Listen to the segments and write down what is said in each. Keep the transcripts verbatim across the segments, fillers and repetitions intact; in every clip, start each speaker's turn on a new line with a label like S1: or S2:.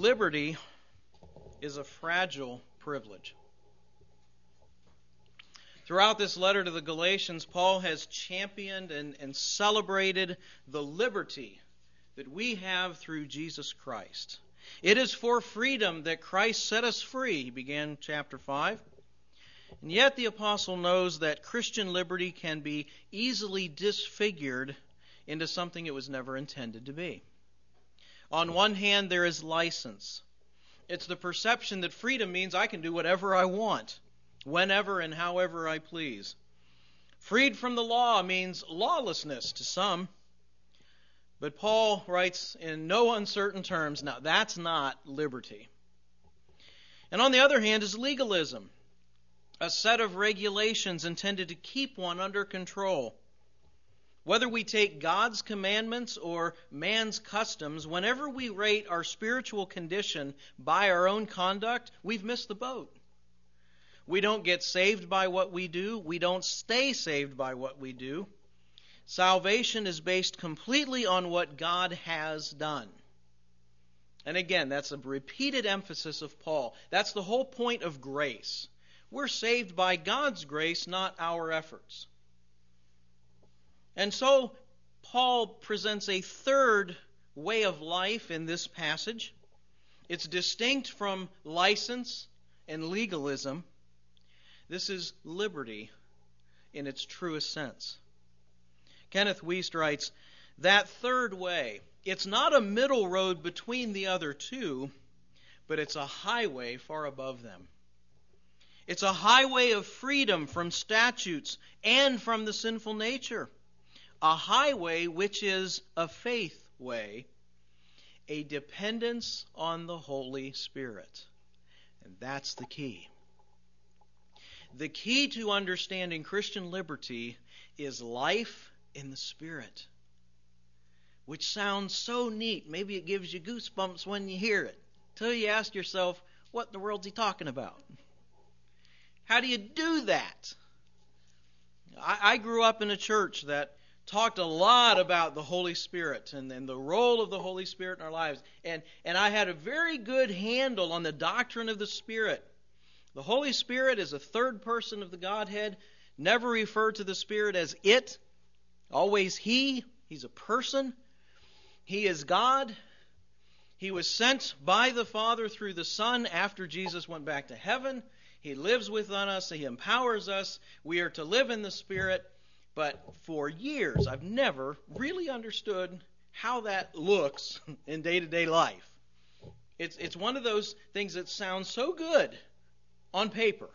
S1: Liberty is a fragile privilege. Throughout this letter to the Galatians, Paul has championed and, and celebrated the liberty that we have through Jesus Christ. It is for freedom that Christ set us free, he began chapter five. And yet the apostle knows that Christian liberty can be easily disfigured into something it was never intended to be. On one hand, there is license. It's the perception that freedom means I can do whatever I want, whenever and however I please. Freed from the law means lawlessness to some. But Paul writes in no uncertain terms, now that's not liberty. And on the other hand is legalism, a set of regulations intended to keep one under control. Whether we take God's commandments or man's customs, whenever we rate our spiritual condition by our own conduct, we've missed the boat. We don't get saved by what we do. We don't stay saved by what we do. Salvation is based completely on what God has done. And again, that's a repeated emphasis of Paul. That's the whole point of grace. We're saved by God's grace, not our efforts. And so, Paul presents a third way of life in this passage. It's distinct from license and legalism. This is liberty in its truest sense. Kenneth Wuest writes, that third way, it's not a middle road between the other two, but it's a highway far above them. It's a highway of freedom from statutes and from the sinful nature. A highway which is a faith way, a dependence on the Holy Spirit. And that's the key. The key to understanding Christian liberty is life in the Spirit, which sounds so neat. Maybe it gives you goosebumps when you hear it, till you ask yourself, what in the world's he talking about? How do you do that? I, I grew up in a church that talked a lot about the Holy Spirit and, and the role of the Holy Spirit in our lives. And, and I had a very good handle on the doctrine of the Spirit. The Holy Spirit is a third person of the Godhead. Never refer to the Spirit as it. Always He. He's a person. He is God. He was sent by the Father through the Son after Jesus went back to heaven. He lives within us. He empowers us. We are to live in the Spirit. But for years, I've never really understood how that looks in day-to-day life. It's, it's one of those things that sounds so good on paper.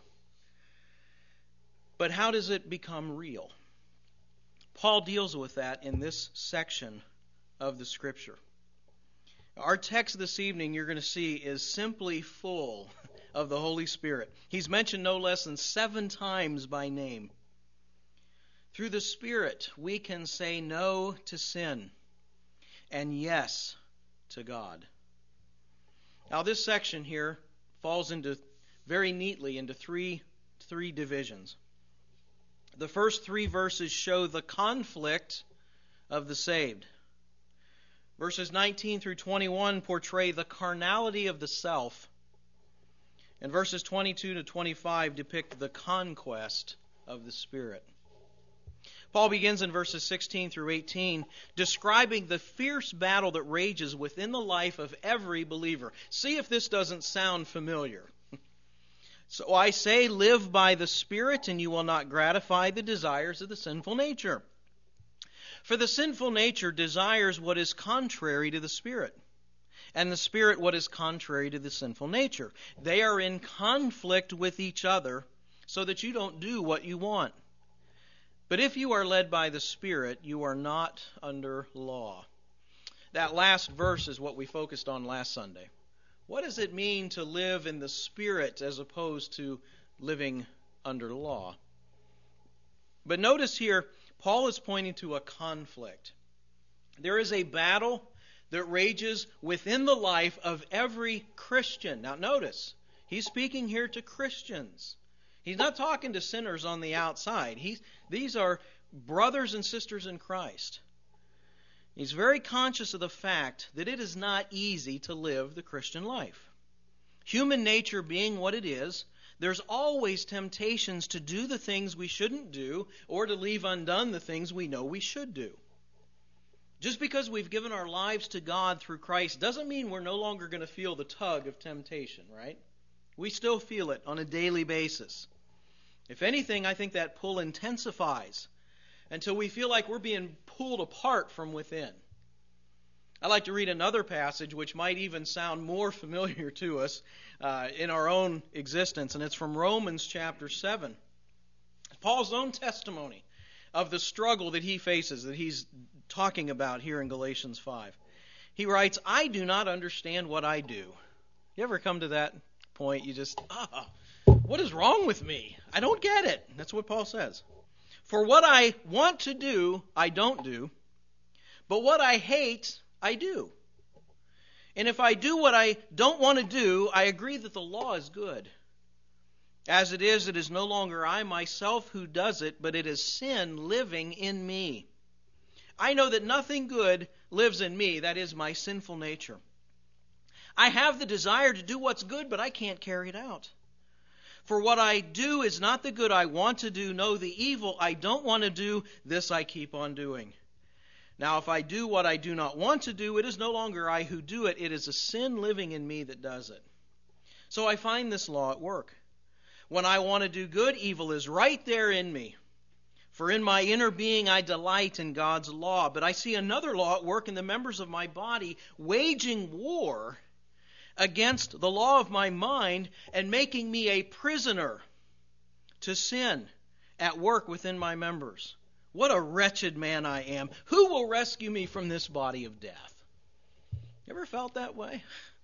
S1: But how does it become real? Paul deals with that in this section of the Scripture. Our text this evening, you're going to see, is simply full of the Holy Spirit. He's mentioned no less than seven times by name. Through the Spirit, we can say no to sin and yes to God. Now, this section here falls into very neatly into three, three divisions. The first three verses show the conflict of the saved. Verses nineteen through twenty-one portray the carnality of the self. And verses twenty-two to twenty-five depict the conquest of the Spirit. Paul begins in verses sixteen through eighteen describing the fierce battle that rages within the life of every believer. See if this doesn't sound familiar. So I say, live by the Spirit, and you will not gratify the desires of the sinful nature. For the sinful nature desires what is contrary to the Spirit, and the Spirit what is contrary to the sinful nature. They are in conflict with each other, so that you don't do what you want. But if you are led by the Spirit, you are not under law. That last verse is what we focused on last Sunday. What does it mean to live in the Spirit as opposed to living under law? But notice here, Paul is pointing to a conflict. There is a battle that rages within the life of every Christian. Now notice, he's speaking here to Christians. He's not talking to sinners on the outside. He's, these are brothers and sisters in Christ. He's very conscious of the fact that it is not easy to live the Christian life. Human nature being what it is, there's always temptations to do the things we shouldn't do or to leave undone the things we know we should do. Just because we've given our lives to God through Christ doesn't mean we're no longer going to feel the tug of temptation, right? We still feel it on a daily basis. If anything, I think that pull intensifies until we feel like we're being pulled apart from within. I'd like to read another passage which might even sound more familiar to us uh, in our own existence, and it's from Romans chapter seven. Paul's own testimony of the struggle that he faces, that he's talking about here in Galatians five. He writes, I do not understand what I do. You ever come to that point? You just, ah, what is wrong with me? I don't get it. That's what Paul says. For what I want to do, I don't do. But what I hate, I do. And if I do what I don't want to do, I agree that the law is good. As it is, it is no longer I myself who does it, but it is sin living in me. I know that nothing good lives in me, that is my sinful nature. I have the desire to do what's good, but I can't carry it out. For what I do is not the good I want to do, no, the evil I don't want to do, this I keep on doing. Now, if I do what I do not want to do, it is no longer I who do it, it is a sin living in me that does it. So I find this law at work. When I want to do good, evil is right there in me. For in my inner being I delight in God's law. But I see another law at work in the members of my body, waging war against the law of my mind and making me a prisoner to sin at work within my members. What a wretched man I am. Who will rescue me from this body of death? You ever felt that way?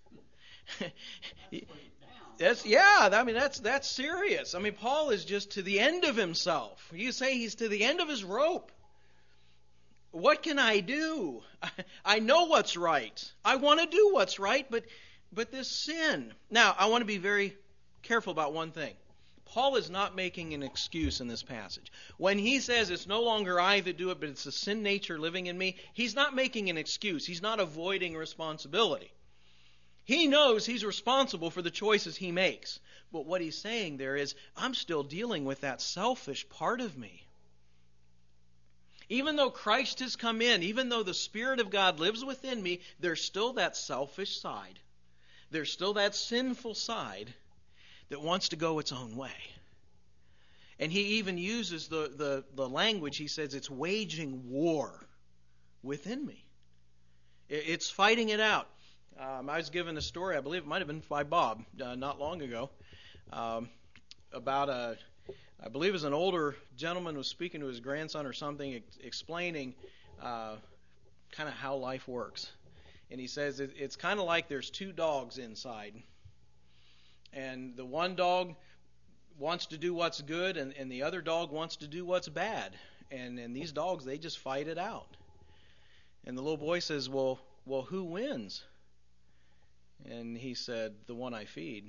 S1: That's, yeah, I mean, that's that's serious. I mean, Paul is just to the end of himself. You say he's to the end of his rope. What can I do? I, I know what's right. I want to do what's right, but but this sin. Now, I want to be very careful about one thing. Paul is not making an excuse in this passage. When he says it's no longer I that do it, but it's the sin nature living in me, he's not making an excuse. He's not avoiding responsibility. He knows he's responsible for the choices he makes. But what he's saying there is, I'm still dealing with that selfish part of me. Even though Christ has come in, even though the Spirit of God lives within me, there's still that selfish side. There's still that sinful side that wants to go its own way. And he even uses the, the, the language, he says it's waging war within me. It's fighting it out. Um, I was given a story, I believe it might have been by Bob, uh, not long ago, um, about a, I believe it was an older gentleman was speaking to his grandson or something, ex- explaining uh, kind of how life works. And he says it, it's kind of like there's two dogs inside. And the one dog wants to do what's good, and, and the other dog wants to do what's bad. And, and these dogs, they just fight it out. And the little boy says, well, well, who wins? And he said, the one I feed.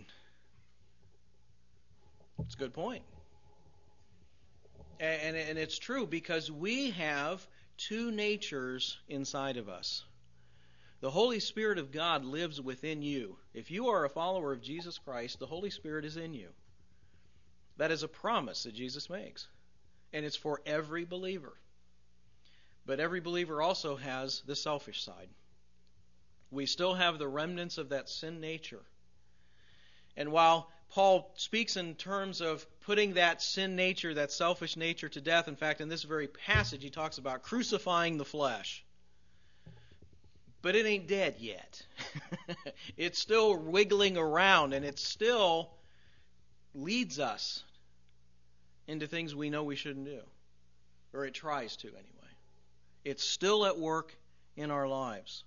S1: It's a good point. And, and, and it's true because we have two natures inside of us. The Holy Spirit of God lives within you. If you are a follower of Jesus Christ, the Holy Spirit is in you. That is a promise that Jesus makes. And it's for every believer. But every believer also has the selfish side. We still have the remnants of that sin nature. And while Paul speaks in terms of putting that sin nature, that selfish nature to death, in fact, in this very passage he talks about crucifying the flesh. But it ain't dead yet. It's still wiggling around, and it still leads us into things we know we shouldn't do. Or it tries to anyway. It's still at work in our lives.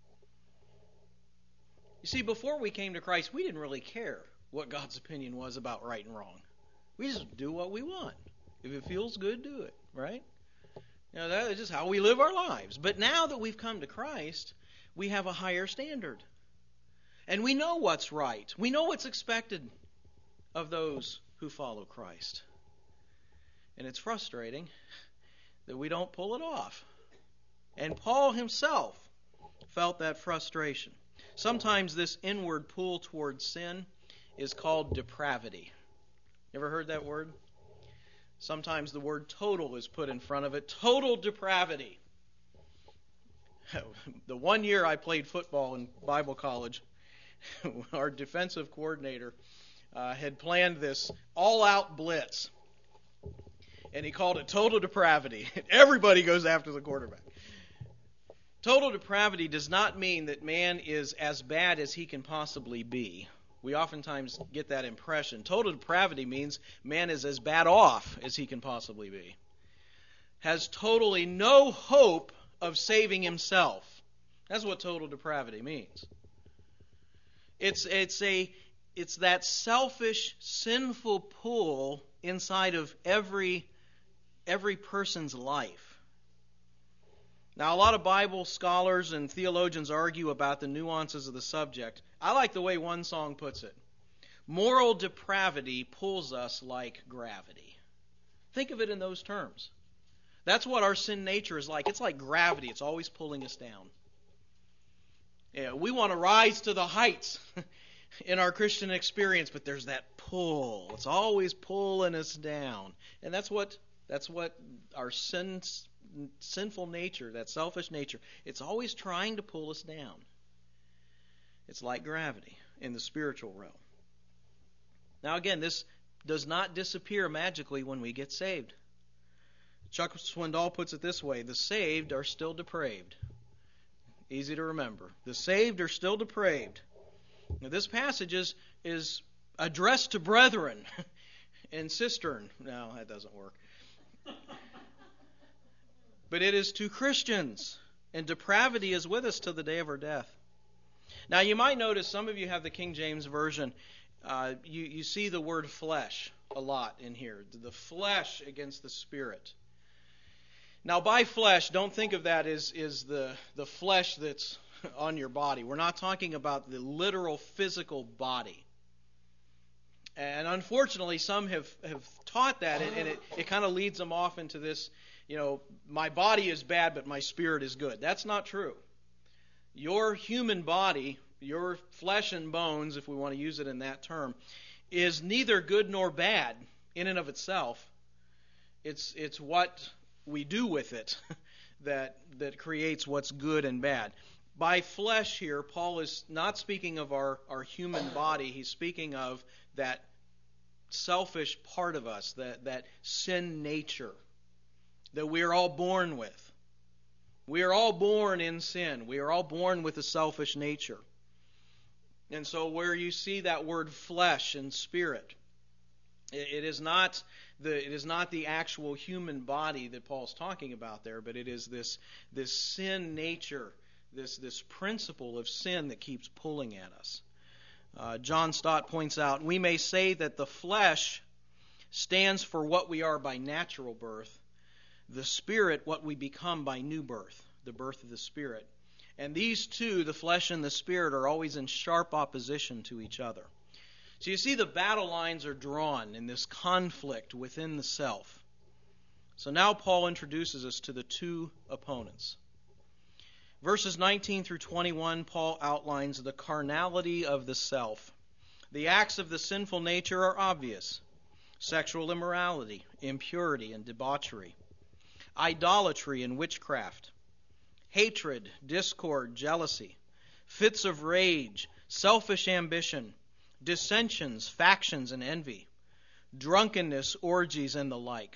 S1: You see, before we came to Christ, we didn't really care what God's opinion was about right and wrong. We just do what we want. If it feels good, do it, right? You know, that is just how we live our lives. But now that we've come to Christ, we have a higher standard. And we know what's right. We know what's expected of those who follow Christ. And it's frustrating that we don't pull it off. And Paul himself felt that frustration. Sometimes this inward pull towards sin is called depravity. You ever heard that word? Sometimes the word total is put in front of it. Total depravity. The one year I played football in Bible college, our defensive coordinator uh, had planned this all-out blitz. And he called it total depravity. Everybody goes after the quarterback. Total depravity does not mean that man is as bad as he can possibly be. We oftentimes get that impression. Total depravity means man is as bad off as he can possibly be. Has totally no hope of saving himself. That's what total depravity means. It's it's a it's that selfish, sinful pull inside of every every person's life. Now, a lot of Bible scholars and theologians argue about the nuances of the subject. I like the way one song puts it. Moral depravity pulls us like gravity. Think of it in those terms. That's what our sin nature is like. It's like gravity. It's always pulling us down. Yeah, we want to rise to the heights in our Christian experience, but there's that pull. It's always pulling us down. And that's what that's what our sins sinful nature, that selfish nature, it's always trying to pull us down. It's like gravity in the spiritual realm. Now again, this does not disappear magically when we get saved. Chuck Swindoll puts it this way: the saved are still depraved. Easy to remember. The saved are still depraved. Now this passage is, is addressed to brethren and cistern. No, that doesn't work. But it is to Christians, and depravity is with us till the day of our death. Now, you might notice some of you have the King James Version. Uh, you, you see the word flesh a lot in here. The flesh against the spirit. Now, by flesh, don't think of that as, as the, the flesh that's on your body. We're not talking about the literal physical body. And unfortunately, some have, have taught that, and, and it, it kind of leads them off into this, you know, my body is bad, but my spirit is good. That's not true. Your human body, your flesh and bones, if we want to use it in that term, is neither good nor bad in and of itself. It's it's what we do with it that that creates what's good and bad. By flesh here, Paul is not speaking of our, our human body. He's speaking of that selfish part of us, that, that sin nature that we are all born with. We are all born in sin. We are all born with a selfish nature. And so where you see that word flesh and spirit, it, it is not the it is not the actual human body that Paul's talking about there, but it is this this sin nature, this this principle of sin that keeps pulling at us. Uh, John Stott points out, we may say that the flesh stands for what we are by natural birth, the spirit what we become by new birth, the birth of the spirit. And these two, the flesh and the spirit, are always in sharp opposition to each other. So you see the battle lines are drawn in this conflict within the self. So now Paul introduces us to the two opponents. Verses nineteen through twenty-one, Paul outlines the carnality of the self. The acts of the sinful nature are obvious: sexual immorality, impurity, and debauchery, idolatry and witchcraft, hatred, discord, jealousy, fits of rage, selfish ambition, dissensions, factions, and envy, drunkenness, orgies, and the like.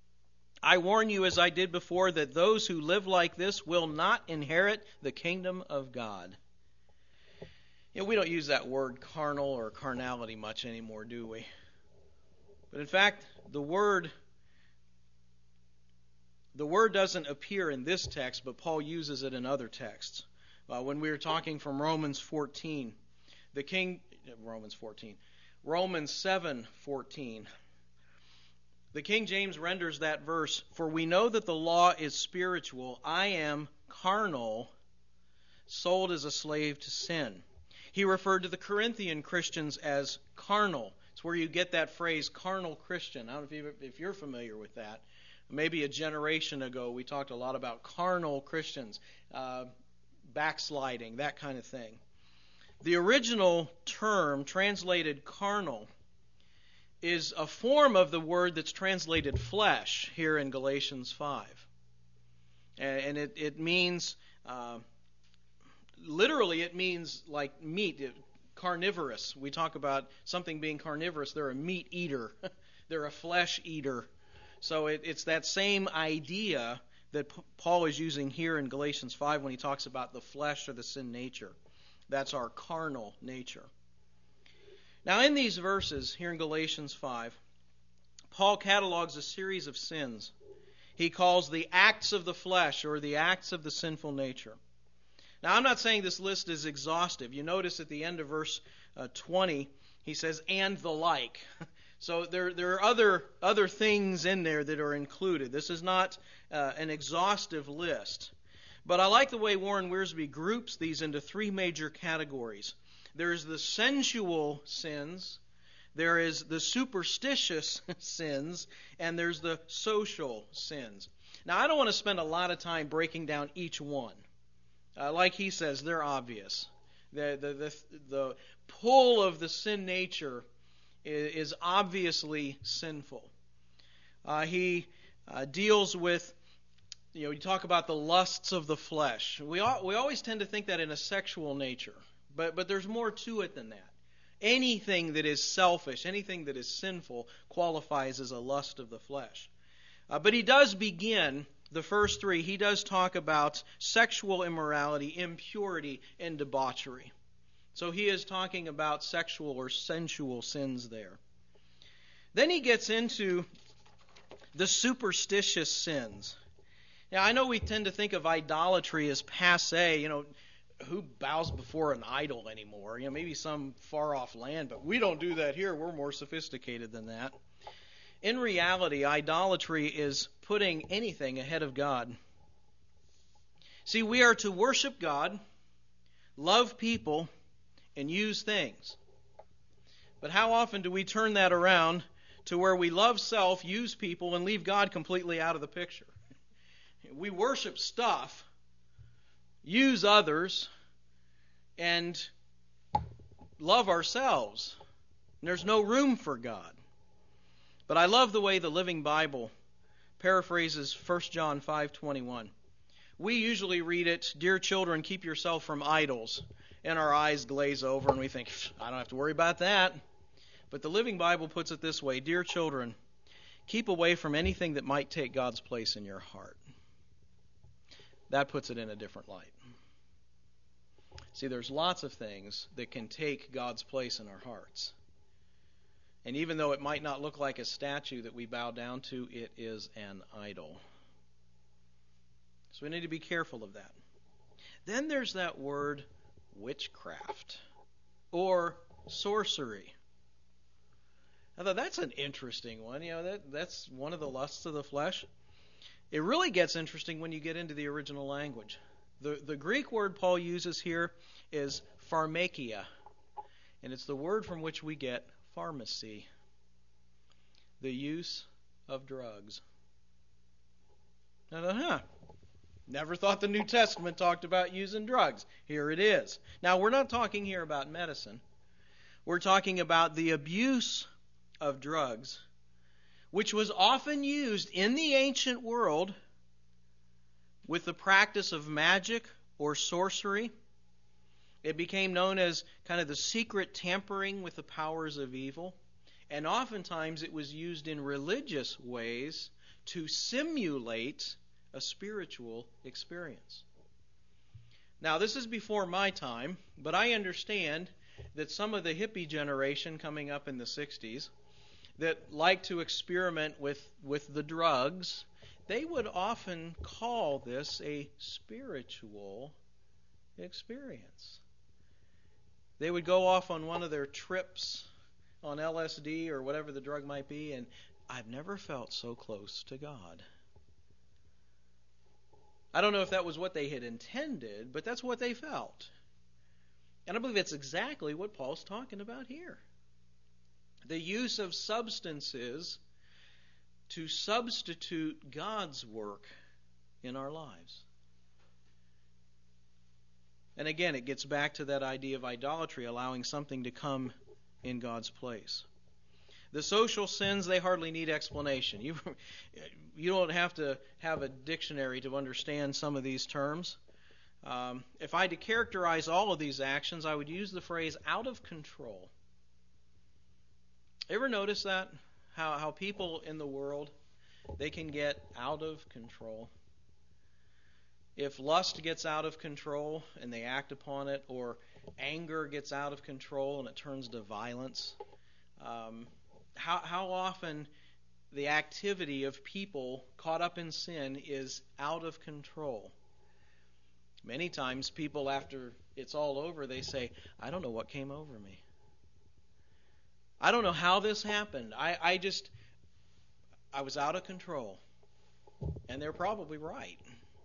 S1: I warn you, as I did before, that those who live like this will not inherit the kingdom of God. You know, we don't use that word carnal or carnality much anymore, do we? But in fact, the word the word doesn't appear in this text, but Paul uses it in other texts. Uh, when we were talking from Romans fourteen, the king Romans fourteen, Romans seven fourteen. The King James renders that verse, for we know that the law is spiritual. I am carnal, sold as a slave to sin. He referred to the Corinthian Christians as carnal. It's where you get that phrase, carnal Christian. I don't know if, you, if you're familiar with that. Maybe a generation ago, we talked a lot about carnal Christians, uh, backsliding, that kind of thing. The original term, translated carnal, is a form of the word that's translated flesh here in Galatians five. And it, it means, uh, literally it means like meat, carnivorous. We talk about something being carnivorous. They're a meat eater. They're a flesh eater. So it, it's that same idea that P- Paul is using here in Galatians five when he talks about the flesh or the sin nature. That's our carnal nature. Now in these verses here in Galatians five, Paul catalogs a series of sins. He calls the acts of the flesh or the acts of the sinful nature. Now I'm not saying this list is exhaustive. You notice at the end of verse uh, twenty, he says, and the like. So there, there are other, other things in there that are included. This is not uh, an exhaustive list. But I like the way Warren Wiersbe groups these into three major categories. There's the sensual sins, there is the superstitious sins, and there's the social sins. Now, I don't want to spend a lot of time breaking down each one. Uh, like he says, they're obvious. The, the, the, the pull of the sin nature is, is obviously sinful. Uh, he uh, deals with, you know, you talk about the lusts of the flesh. We all, we always tend to think that in a sexual nature. But but there's more to it than that. Anything that is selfish, anything that is sinful, qualifies as a lust of the flesh. Uh, but he does begin, the first three, he does talk about sexual immorality, impurity, and debauchery. So he is talking about sexual or sensual sins there. Then he gets into the superstitious sins. Now, I know we tend to think of idolatry as passé, you know, who bows before an idol anymore? You know, maybe some far-off land, but we don't do that here. We're more sophisticated than that. In reality, idolatry is putting anything ahead of God. See, we are to worship God, love people, and use things. But how often do we turn that around to where we love self, use people, and leave God completely out of the picture? We worship stuff, use others, and love ourselves. And there's no room for God. But I love the way the Living Bible paraphrases First John five twenty-one. We usually read it, "Dear children, keep yourself from idols." And our eyes glaze over and we think, I don't have to worry about that. But the Living Bible puts it this way, "Dear children, keep away from anything that might take God's place in your heart." That puts it in a different light. See, there's lots of things that can take God's place in our hearts. And even though it might not look like a statue that we bow down to, it is an idol. So we need to be careful of that. Then there's that word witchcraft or sorcery. I thought that's an interesting one. You know, that that's one of the lusts of the flesh. It really gets interesting when you get into the original language. The, the Greek word Paul uses here is pharmakia, and it's the word from which we get pharmacy, the use of drugs. I thought, huh, never thought the New Testament talked about using drugs. Here it is. Now, we're not talking here about medicine. We're talking about the abuse of drugs, which was often used in the ancient world with the practice of magic or sorcery. It became known as kind of the secret tampering with the powers of evil. And oftentimes it was used in religious ways to simulate a spiritual experience. Now, this is before my time, but I understand that some of the hippie generation coming up in the sixties that like to experiment with, with the drugs, they would often call this a spiritual experience. They would go off on one of their trips on L S D or whatever the drug might be, and I've never felt so close to God. I don't know if that was what they had intended, but that's what they felt. And I believe that's exactly what Paul's talking about here. The use of substances to substitute God's work in our lives. And again, it gets back to that idea of idolatry, allowing something to come in God's place. The social sins, they hardly need explanation. You, you don't have to have a dictionary to understand some of these terms. Um, if I had to characterize all of these actions, I would use the phrase out of control. Ever notice that? How, how people in the world, they can get out of control. If lust gets out of control and they act upon it, or anger gets out of control and it turns to violence, um, how, how often the activity of people caught up in sin is out of control. Many times people, after it's all over, they say, I don't know what came over me. I don't know how this happened. I, I just, I was out of control. And they're probably right.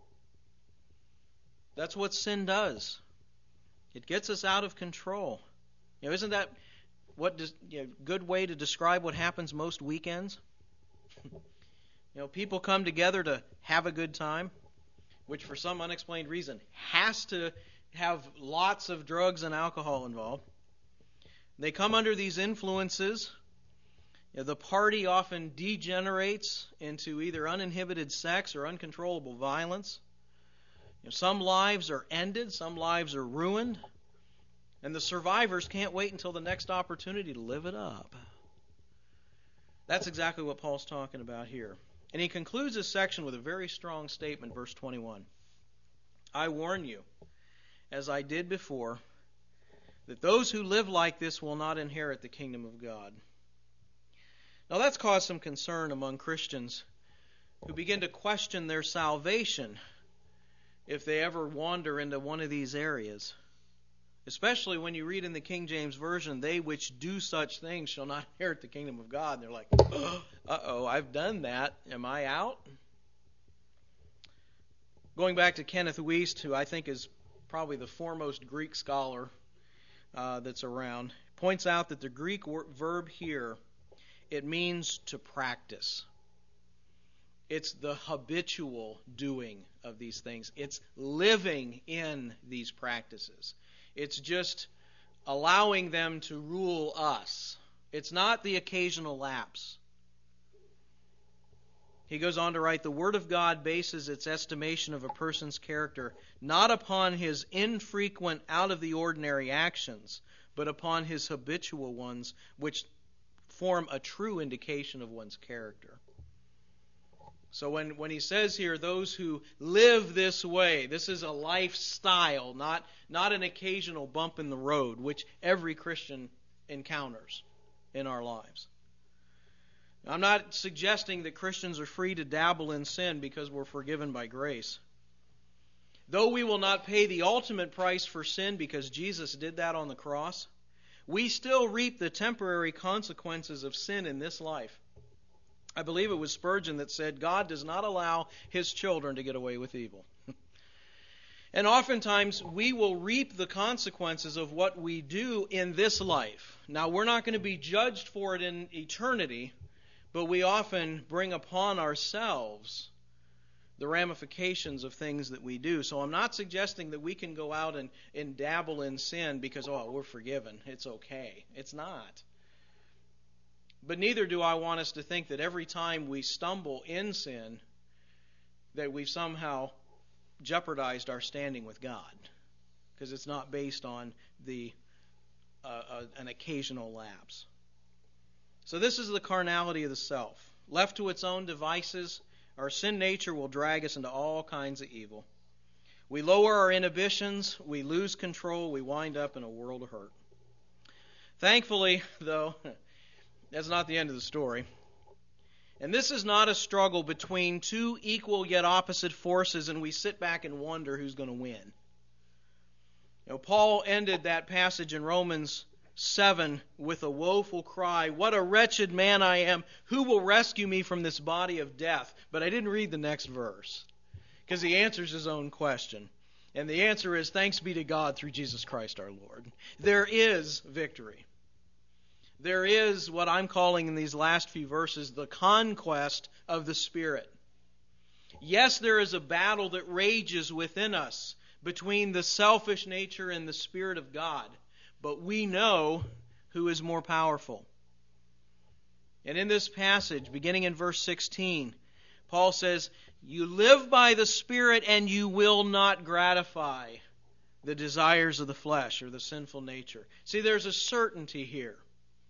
S1: That's what sin does. It gets us out of control. You know, isn't that what does, you know, good way to describe what happens most weekends? You know, people come together to have a good time, which for some unexplained reason has to have lots of drugs and alcohol involved. They come under these influences. You know, the party often degenerates into either uninhibited sex or uncontrollable violence. You know, some lives are ended, some lives are ruined, and the survivors can't wait until the next opportunity to live it up. That's exactly what Paul's talking about here. And he concludes this section with a very strong statement, verse twenty-one. I warn you, as I did before, that those who live like this will not inherit the kingdom of God. Now that's caused some concern among Christians who begin to question their salvation if they ever wander into one of these areas. Especially when you read in the King James Version, they which do such things shall not inherit the kingdom of God. And they're like, oh, uh-oh, I've done that. Am I out? Going back to Kenneth Wuest, who I think is probably the foremost Greek scholar uh, that's around, points out that the Greek word, verb here, it means to practice. It's the habitual doing of these things. It's living in these practices. It's just allowing them to rule us. It's not the occasional lapse. He goes on to write, the Word of God bases its estimation of a person's character not upon his infrequent, out-of-the-ordinary actions, but upon his habitual ones, which form a true indication of one's character. So when, when he says here, those who live this way, this is a lifestyle, not, not an occasional bump in the road, which every Christian encounters in our lives. I'm not suggesting that Christians are free to dabble in sin because we're forgiven by grace. Though we will not pay the ultimate price for sin because Jesus did that on the cross, we still reap the temporary consequences of sin in this life. I believe it was Spurgeon that said, God does not allow His children to get away with evil. And oftentimes we will reap the consequences of what we do in this life. Now, we're not going to be judged for it in eternity, but we often bring upon ourselves the ramifications of things that we do. So I'm not suggesting that we can go out and, and dabble in sin because, oh, we're forgiven. It's okay. It's not. But neither do I want us to think that every time we stumble in sin, that we've somehow jeopardized our standing with God. Because it's not based on the uh, uh, an occasional lapse. So this is the carnality of the self. Left to its own devices, our sin nature will drag us into all kinds of evil. We lower our inhibitions, we lose control, we wind up in a world of hurt. Thankfully, though, that's not the end of the story. And this is not a struggle between two equal yet opposite forces, and we sit back and wonder who's going to win. You know, Paul ended that passage in Romans seven with a woeful cry, what a wretched man I am, who will rescue me from this body of death? But I didn't read the next verse, because he answers his own question. And the answer is, thanks be to God through Jesus Christ our Lord. There is victory. there is what I'm calling in these last few verses the conquest of the Spirit. Yes, there is a battle that rages within us between the selfish nature and the Spirit of God, but we know who is more powerful. And in this passage, beginning in verse sixteen, Paul says, "You live by the Spirit and you will not gratify the desires of the flesh," or the sinful nature. See, there's a certainty here.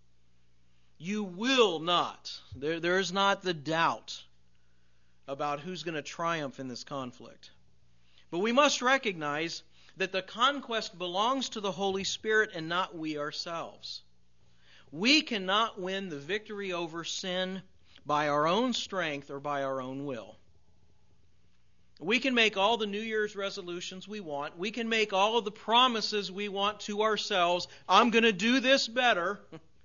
S1: You will not. There, there is not the doubt about who's going to triumph in this conflict. But we must recognize that the conquest belongs to the Holy Spirit and not we ourselves. We cannot win the victory over sin by our own strength or by our own will. We can make all the New Year's resolutions we want. We can make all of the promises we want to ourselves. I'm going to do this better.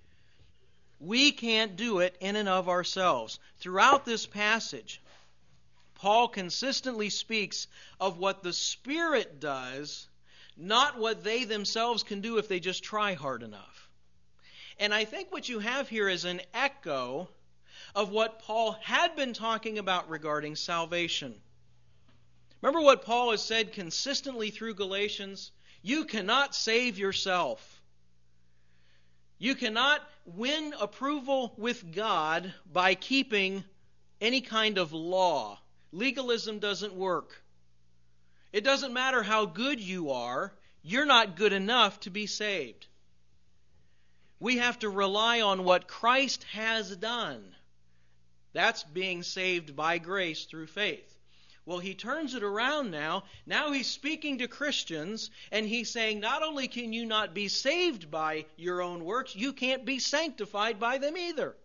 S1: We can't do it in and of ourselves. Throughout this passage, Paul consistently speaks of what the Spirit does, not what they themselves can do if they just try hard enough. And I think what you have here is an echo of what Paul had been talking about regarding salvation. Remember what Paul has said consistently through Galatians? You cannot save yourself. You cannot win approval with God by keeping any kind of law. Legalism doesn't work. It doesn't matter how good you are, you're not good enough to be saved. We have to rely on what Christ has done. That's being saved by grace through faith. Well, he turns it around now. Now he's speaking to Christians, and he's saying not only can you not be saved by your own works, you can't be sanctified by them either.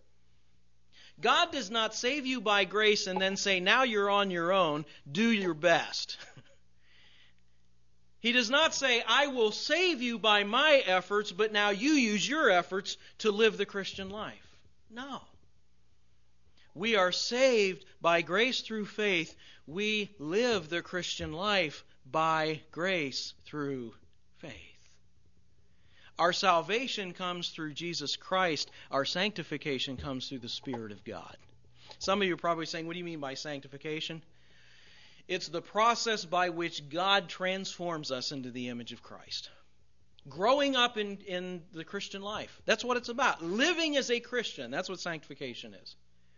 S1: God does not save you by grace and then say, now you're on your own, do your best. He does not say, I will save you by my efforts, but now you use your efforts to live the Christian life. No. We are saved by grace through faith. We live the Christian life by grace through faith. Our salvation comes through Jesus Christ. Our sanctification comes through the Spirit of God. Some of you are probably saying, what do you mean by sanctification? It's the process by which God transforms us into the image of Christ. Growing up in, in the Christian life. That's what it's about. Living as a Christian. That's what sanctification is.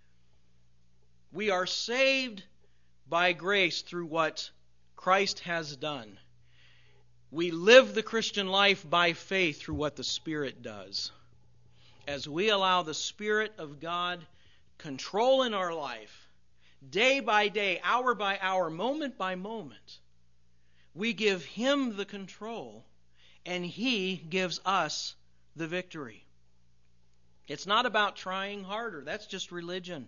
S1: We are saved by grace through what Christ has done. We live the Christian life by faith through what the Spirit does. As we allow the Spirit of God control in our life, day by day, hour by hour, moment by moment, we give Him the control, and He gives us the victory. It's not about trying harder. That's just religion.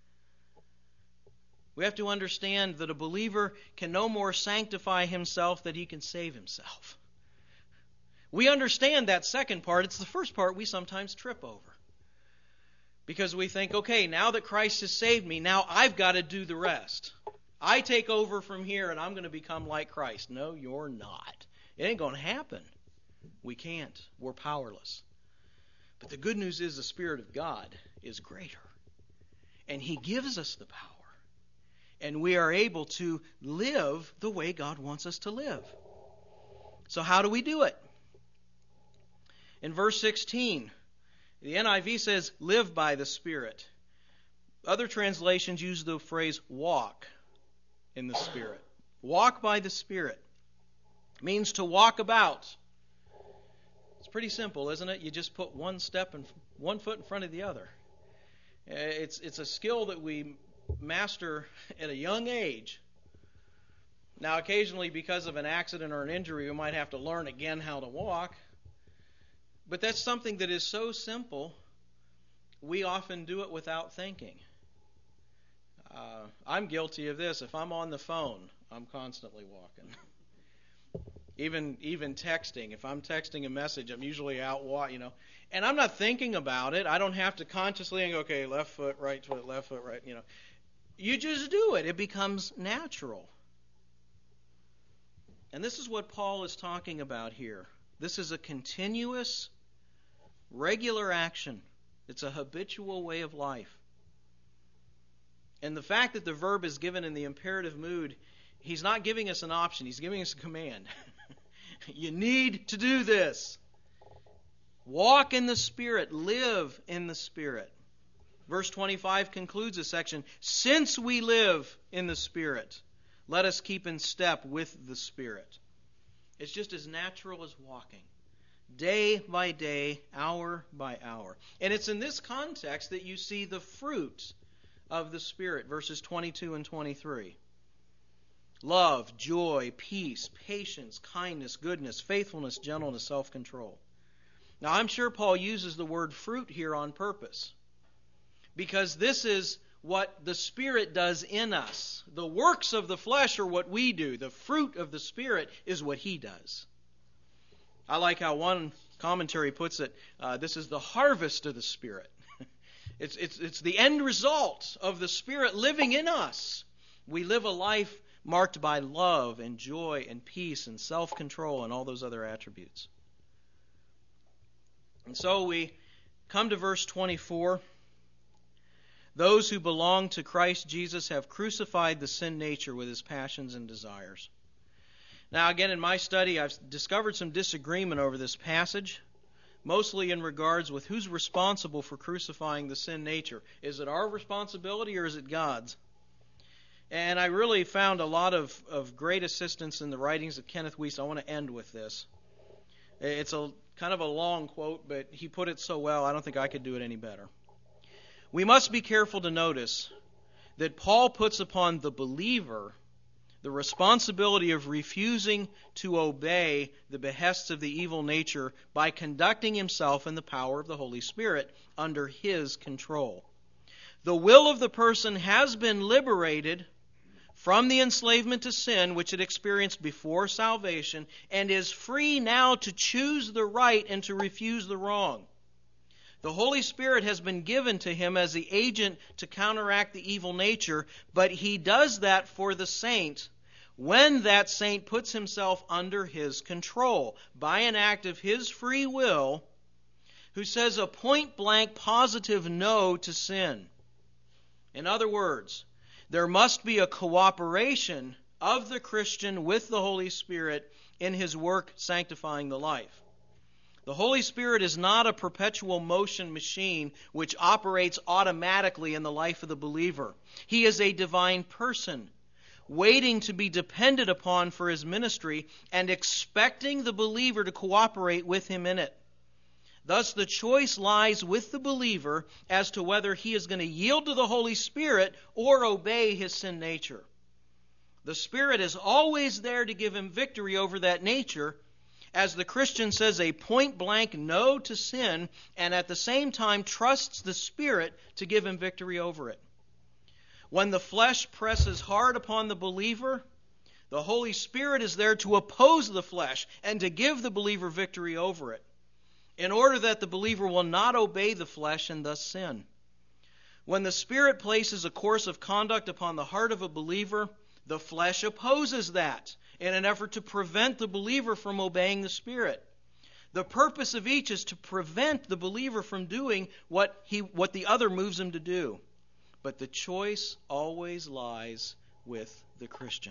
S1: We have to understand that a believer can no more sanctify himself than he can save himself. We understand that second part. It's the first part we sometimes trip over. Because we think, okay, now that Christ has saved me, now I've got to do the rest. I take over from here and I'm going to become like Christ. No, you're not. It ain't going to happen. We can't. We're powerless. But the good news is the Spirit of God is greater. And He gives us the power. And we are able to live the way God wants us to live. So how do we do it? In verse sixteen, the N I V says, live by the Spirit. Other translations use the phrase walk in the Spirit. Walk by the Spirit. It means to walk about. It's pretty simple, isn't it? You just put one step and one foot in front of the other. It's, it's a skill that we master at a young age. Now, occasionally, because of an accident or an injury, we might have to learn again how to walk. But that's something that is so simple, we often do it without thinking. Uh, I'm guilty of this. If I'm on the phone, I'm constantly walking. Even even texting. If I'm texting a message, I'm usually out walking, you know. And I'm not thinking about it. I don't have to consciously think, okay, left foot, right foot, left foot, right, you know. You just do it. It becomes natural. And this is what Paul is talking about here. This is a continuous regular action. It's a habitual way of life. And the fact that the verb is given in the imperative mood, he's not giving us an option. He's giving us a command. You need to do this. Walk in the Spirit. Live in the Spirit. Verse twenty-five concludes this section. Since we live in the Spirit, let us keep in step with the Spirit. It's just as natural as walking. Day by day, hour by hour. And it's in this context that you see the fruit of the Spirit, verses twenty-two and twenty-three. Love, joy, peace, patience, kindness, goodness, faithfulness, gentleness, self-control. Now, I'm sure Paul uses the word fruit here on purpose, because this is what the Spirit does in us. The works of the flesh are what we do. The fruit of the Spirit is what He does. I like how one commentary puts it, uh, this is the harvest of the Spirit. it's, it's, it's the end result of the Spirit living in us. We live a life marked by love and joy and peace and self-control and all those other attributes. And so we come to verse twenty-four. Those who belong to Christ Jesus have crucified the sin nature with his passions and desires. Now, again, in my study, I've discovered some disagreement over this passage, mostly in regards with who's responsible for crucifying the sin nature. Is it our responsibility or is it God's? And I really found a lot of, of great assistance in the writings of Kenneth Wuest. I want to end with this. It's a kind of a long quote, but he put it so well, I don't think I could do it any better. We must be careful to notice that Paul puts upon the believer the responsibility of refusing to obey the behests of the evil nature by conducting himself in the power of the Holy Spirit under his control. The will of the person has been liberated from the enslavement to sin which it experienced before salvation, and is free now to choose the right and to refuse the wrong. The Holy Spirit has been given to him as the agent to counteract the evil nature, but he does that for the saint when that saint puts himself under his control by an act of his free will, who says a point-blank positive no to sin. In other words, there must be a cooperation of the Christian with the Holy Spirit in his work sanctifying the life. The Holy Spirit is not a perpetual motion machine which operates automatically in the life of the believer. He is a divine person, waiting to be depended upon for his ministry and expecting the believer to cooperate with him in it. Thus, the choice lies with the believer as to whether he is going to yield to the Holy Spirit or obey his sin nature. The Spirit is always there to give him victory over that nature, as the Christian says a point-blank no to sin, and at the same time trusts the Spirit to give him victory over it. When the flesh presses hard upon the believer, the Holy Spirit is there to oppose the flesh and to give the believer victory over it, in order that the believer will not obey the flesh and thus sin. When the Spirit places a course of conduct upon the heart of a believer, the flesh opposes that in an effort to prevent the believer from obeying the Spirit. The purpose of each is to prevent the believer from doing what he, what the other moves him to do. But the choice always lies with the Christian.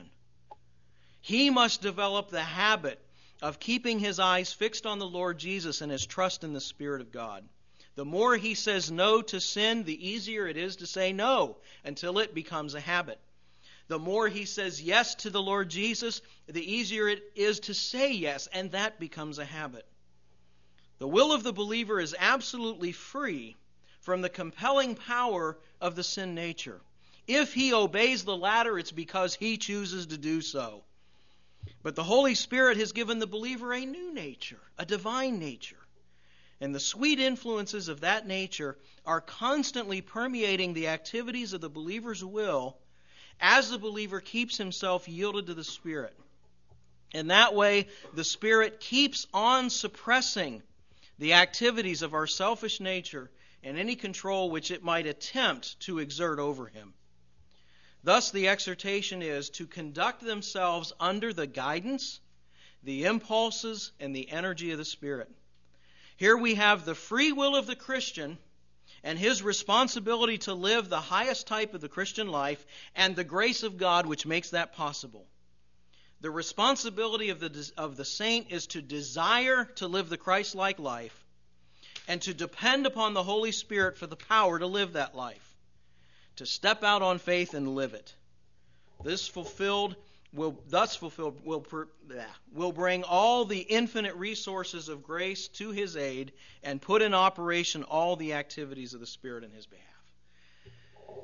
S1: He must develop the habit of keeping his eyes fixed on the Lord Jesus and his trust in the Spirit of God. The more he says no to sin, the easier it is to say no until it becomes a habit. The more he says yes to the Lord Jesus, the easier it is to say yes, and that becomes a habit. The will of the believer is absolutely free from the compelling power of the sin nature. If he obeys the latter, it's because he chooses to do so. But the Holy Spirit has given the believer a new nature, a divine nature. And the sweet influences of that nature are constantly permeating the activities of the believer's will as the believer keeps himself yielded to the Spirit. In that way, the Spirit keeps on suppressing the activities of our selfish nature and any control which it might attempt to exert over him. Thus, the exhortation is to conduct themselves under the guidance, the impulses, and the energy of the Spirit. Here we have the free will of the Christian and his responsibility to live the highest type of the Christian life, and the grace of God which makes that possible. The responsibility of the, of the saint is to desire to live the Christ-like life and to depend upon the Holy Spirit for the power to live that life, to step out on faith and live it. This fulfilled will thus fulfilled will will bring all the infinite resources of grace to his aid and put in operation all the activities of the Spirit in his behalf.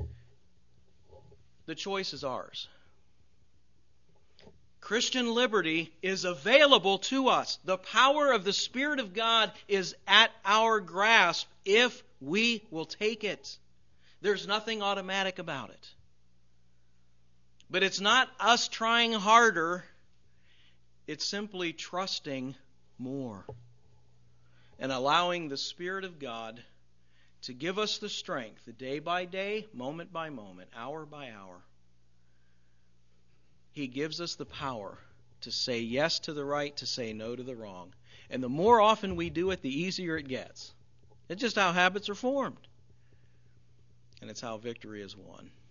S1: The choice is ours. Christian liberty is available to us. The power of the Spirit of God is at our grasp if we will take it. There's nothing automatic about it. But it's not us trying harder. It's simply trusting more and allowing the Spirit of God to give us the strength, day by day, moment by moment, hour by hour. He gives us the power to say yes to the right, to say no to the wrong. And the more often we do it, the easier it gets. It's just how habits are formed. And it's how victory is won.